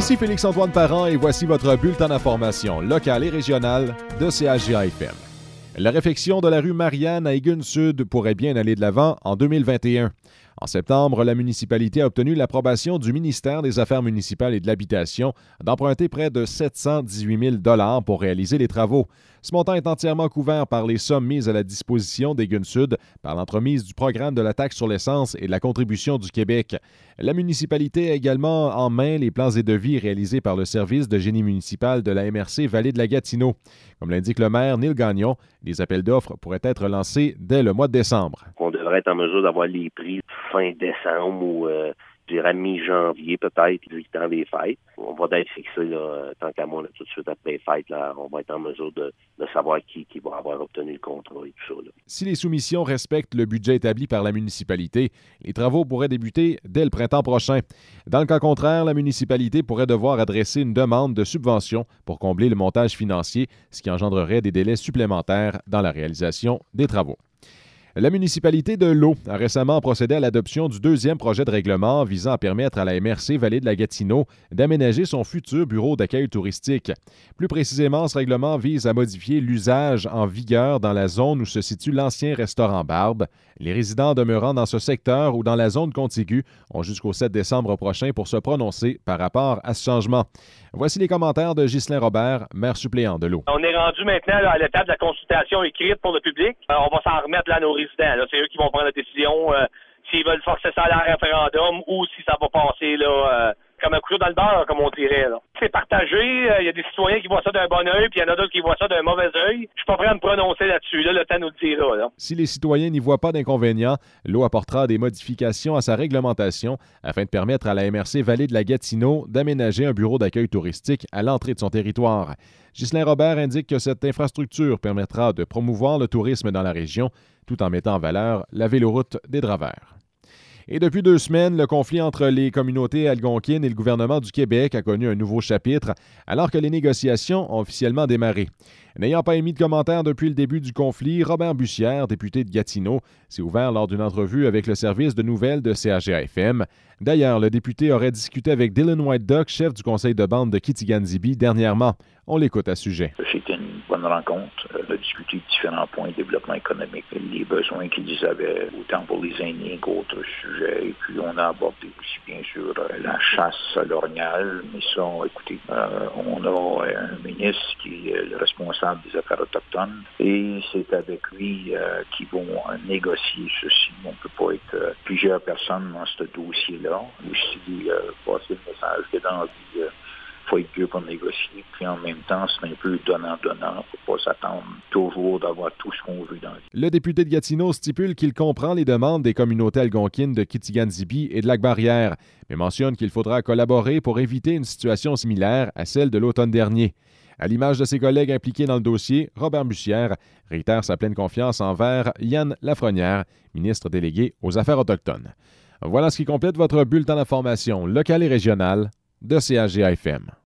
Ici Félix-Antoine Parent et voici votre bulletin d'information locale et régionale de CHGA-FM. La réfection de la rue Marianne à Egun-Sud pourrait bien aller de l'avant en 2021. En septembre, la municipalité a obtenu l'approbation du ministère des Affaires municipales et de l'Habitation d'emprunter près de 718 000 $ pour réaliser les travaux. Ce montant est entièrement couvert par les sommes mises à la disposition d'Egun-Sud par l'entremise du programme de la taxe sur l'essence et de la contribution du Québec. La municipalité a également en main les plans et devis réalisés par le service de génie municipal de la MRC Vallée de la Gatineau. Comme l'indique le maire Neil Gagnon, les appels d'offres pourraient être lancés dès le mois de décembre. On devrait être en mesure d'avoir les prix fin décembre ou je dirais mi-janvier peut-être, le temps des fêtes. On va être fixé là, tant qu'à moi, là, tout de suite après les fêtes, là, on va être en mesure de savoir qui va avoir obtenu le contrat et tout ça. Là. Si les soumissions respectent le budget établi par la municipalité, les travaux pourraient débuter dès le printemps prochain. Dans le cas contraire, la municipalité pourrait devoir adresser une demande de subvention pour combler le montage financier, ce qui engendrerait des délais supplémentaires dans la réalisation des travaux. La municipalité de L'Eau a récemment procédé à l'adoption du deuxième projet de règlement visant à permettre à la MRC Vallée de la Gatineau d'aménager son futur bureau d'accueil touristique. Plus précisément, ce règlement vise à modifier l'usage en vigueur dans la zone où se situe l'ancien restaurant Barbe. Les résidents demeurant dans ce secteur ou dans la zone contiguë ont jusqu'au 7 décembre prochain pour se prononcer par rapport à ce changement. Voici les commentaires de Ghislain Robert, maire suppléant de L'Eau. On est rendu maintenant là, à l'étape de la consultation écrite pour le public. On va s'en remettre là, à nos résidents. Là. C'est eux qui vont prendre la décision s'ils veulent forcer ça à la référendum ou si ça va passer là, comme un couteau dans le beurre, comme on dirait. Là. C'est partagé. Il y a des citoyens qui voient ça d'un bon œil, puis il y en a d'autres qui voient ça d'un mauvais œil. Je suis pas prêt à me prononcer là-dessus. Là, le temps nous le dira. Là. Si les citoyens n'y voient pas d'inconvénients, L'Eau apportera des modifications à sa réglementation afin de permettre à la MRC Vallée de la Gatineau d'aménager un bureau d'accueil touristique à l'entrée de son territoire. Ghislain Robert indique que cette infrastructure permettra de promouvoir le tourisme dans la région tout en mettant en valeur la véloroute des Draveurs. Et depuis 2 semaines, le conflit entre les communautés algonquines et le gouvernement du Québec a connu un nouveau chapitre, alors que les négociations ont officiellement démarré. N'ayant pas émis de commentaires depuis le début du conflit, Robert Bussière, député de Gatineau, s'est ouvert lors d'une entrevue avec le service de nouvelles de CHGA-FM. D'ailleurs, le député aurait discuté avec Dylan White Duck, chef du conseil de bande de Kitigan-Zibi, dernièrement. On l'écoute à ce sujet. C'était une bonne rencontre. On a discuté de différents points, développement économique, les besoins qu'ils avaient, autant pour les aînés qu'autres sujets. Et puis, on a abordé aussi, bien sûr, la chasse à l'orignal. Mais ça, écoutez, on a un ministre qui est le responsable des affaires autochtones et c'est avec lui qu'ils vont négocier ceci. On ne peut pas être plusieurs personnes dans ce dossier-là. Aussi, passer le message que dans la vie, il faut être vieux pour négocier. Puis en même temps, c'est un peu donnant-donnant. Il ne faut pas s'attendre toujours d'avoir tout ce qu'on veut dans la vie. Le député de Gatineau stipule qu'il comprend les demandes des communautés algonquines de Kitigan-Zibi et de Lac-Barrière, mais mentionne qu'il faudra collaborer pour éviter une situation similaire à celle de l'automne dernier. À l'image de ses collègues impliqués dans le dossier, Robert Bussière réitère sa pleine confiance envers Yann Lafrenière, ministre délégué aux Affaires autochtones. Voilà ce qui complète votre bulletin d'information locale et régionale de CHGA-FM.